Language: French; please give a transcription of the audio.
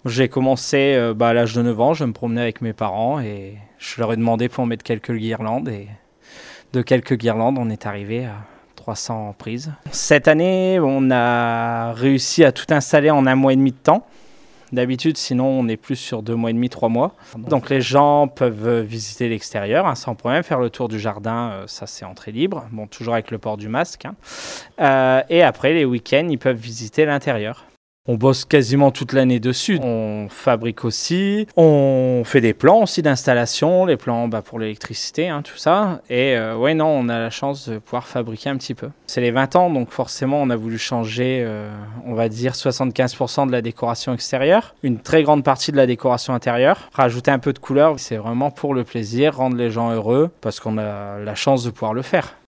J'ai commencé à l'âge de 9 ans, je me promenais avec mes parents et je leur ai demandé pour mettre quelques guirlandes. Et de quelques guirlandes, on est arrivé à 300 prises. Cette année, on a réussi à tout installer en 1 mois et demi de temps. D'habitude, sinon, on est plus sur 2 mois et demi, 3 mois. Donc les gens peuvent visiter l'extérieur sans problème, faire le tour du jardin, ça c'est entrée libre. Bon, toujours avec le port du masque. Et après, les week-ends, ils peuvent visiter l'intérieur. On bosse quasiment toute l'année dessus. On fabrique aussi, on fait des plans aussi d'installation, les plans pour l'électricité, tout ça. Et on a la chance de pouvoir fabriquer un petit peu. C'est les 20 ans, donc forcément on a voulu changer, on va dire 75% de la décoration extérieure, une très grande partie de la décoration intérieure, rajouter un peu de couleur. C'est vraiment pour le plaisir, rendre les gens heureux, parce qu'on a la chance de pouvoir le faire.